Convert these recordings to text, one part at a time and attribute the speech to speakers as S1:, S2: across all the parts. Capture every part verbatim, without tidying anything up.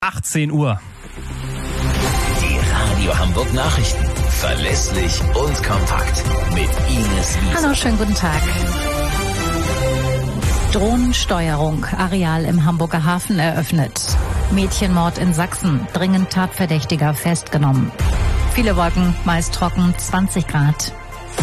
S1: achtzehn Uhr.
S2: Die Radio Hamburg Nachrichten. Verlässlich und kompakt. Mit Ines Wiese.
S3: Hallo, schönen guten Tag. Drohnensteuerung. Areal im Hamburger Hafen eröffnet. Mädchenmord in Sachsen. Dringend Tatverdächtiger festgenommen. Viele Wolken, meist trocken, zwanzig Grad.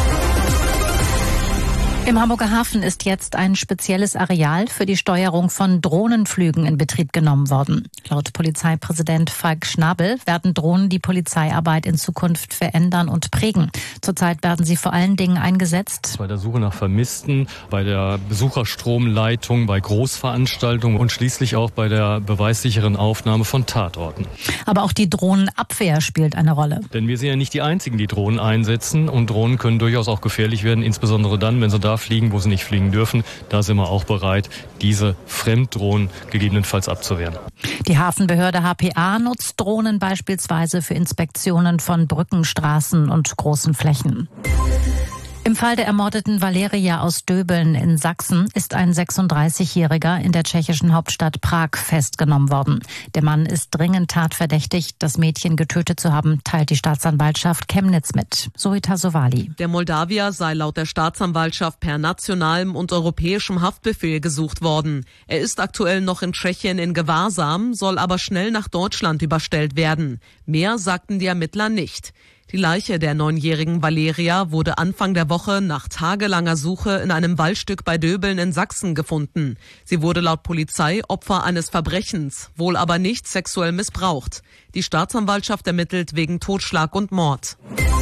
S3: Im Hamburger Hafen ist jetzt ein spezielles Areal für die Steuerung von Drohnenflügen in Betrieb genommen worden. Laut Polizeipräsident Falk Schnabel werden Drohnen die Polizeiarbeit in Zukunft verändern und prägen. Zurzeit werden sie vor allen Dingen eingesetzt
S4: bei der Suche nach Vermissten, bei der Besucherstromleitung, bei Großveranstaltungen und schließlich auch bei der beweissicheren Aufnahme von Tatorten.
S3: Aber auch die Drohnenabwehr spielt eine Rolle.
S4: Denn wir sind ja nicht die Einzigen, die Drohnen einsetzen. Und Drohnen können durchaus auch gefährlich werden, insbesondere dann, wenn sie da fliegen, wo sie nicht fliegen dürfen. Da sind wir auch bereit, diese Fremddrohnen gegebenenfalls abzuwehren.
S3: Die Hafenbehörde H P A nutzt Drohnen beispielsweise für Inspektionen von Brücken, Straßen und großen Flächen. Im Fall der ermordeten Valeria aus Döbeln in Sachsen ist ein sechsunddreißigjähriger in der tschechischen Hauptstadt Prag festgenommen worden. Der Mann ist dringend tatverdächtig, das Mädchen getötet zu haben, teilt die Staatsanwaltschaft Chemnitz mit. Zoita Sowali.
S5: Der Moldawier sei laut der Staatsanwaltschaft per nationalem und europäischem Haftbefehl gesucht worden. Er ist aktuell noch in Tschechien in Gewahrsam, soll aber schnell nach Deutschland überstellt werden. Mehr sagten die Ermittler nicht. Die Leiche der neunjährigen Valeria wurde Anfang der Woche nach tagelanger Suche in einem Waldstück bei Döbeln in Sachsen gefunden. Sie wurde laut Polizei Opfer eines Verbrechens, wohl aber nicht sexuell missbraucht. Die Staatsanwaltschaft ermittelt wegen Totschlag und Mord.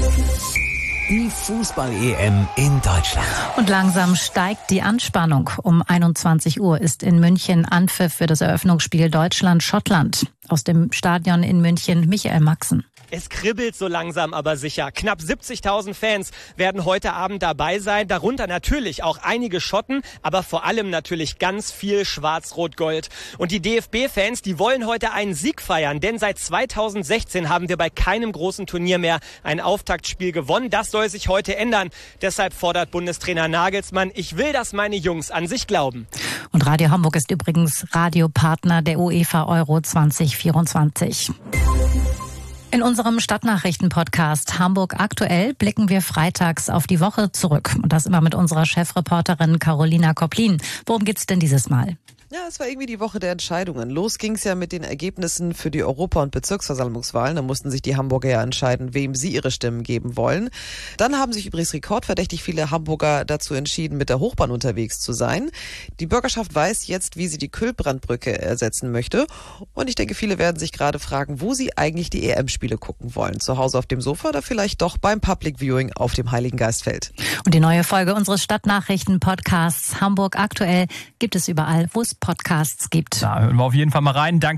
S2: Die Fußball-E M in Deutschland.
S3: Und langsam steigt die Anspannung. Um einundzwanzig Uhr ist in München Anpfiff für das Eröffnungsspiel Deutschland-Schottland. Aus dem Stadion in München Michael Maxen.
S6: Es kribbelt so langsam, aber sicher. Knapp siebzigtausend Fans werden heute Abend dabei sein. Darunter natürlich auch einige Schotten, aber vor allem natürlich ganz viel Schwarz-Rot-Gold. Und die D F B-Fans, die wollen heute einen Sieg feiern. Denn seit zweitausendsechzehn haben wir bei keinem großen Turnier mehr ein Auftaktspiel gewonnen. Das soll sich heute ändern. Deshalb fordert Bundestrainer Nagelsmann, ich will, dass meine Jungs an sich glauben.
S3: Und Radio Hamburg ist übrigens Radiopartner der UEFA Euro zwanzig vierundzwanzig. In unserem Stadtnachrichten-Podcast Hamburg aktuell blicken wir freitags auf die Woche zurück. Und das immer mit unserer Chefreporterin Carolina Koplin. Worum geht's denn dieses Mal?
S7: Ja, es war irgendwie die Woche der Entscheidungen. Los ging's ja mit den Ergebnissen für die Europa- und Bezirksversammlungswahlen. Da mussten sich die Hamburger ja entscheiden, wem sie ihre Stimmen geben wollen. Dann haben sich übrigens rekordverdächtig viele Hamburger dazu entschieden, mit der Hochbahn unterwegs zu sein. Die Bürgerschaft weiß jetzt, wie sie die Kühlbrandbrücke ersetzen möchte. Und ich denke, viele werden sich gerade fragen, wo sie eigentlich die E M-Spiele gucken wollen. Zu Hause auf dem Sofa oder vielleicht doch beim Public Viewing auf dem Heiligen Geistfeld.
S3: Und die neue Folge unseres Stadtnachrichten-Podcasts Hamburg aktuell gibt es überall, wo es Podcasts gibt.
S1: Da hören wir auf jeden Fall mal rein. Danke.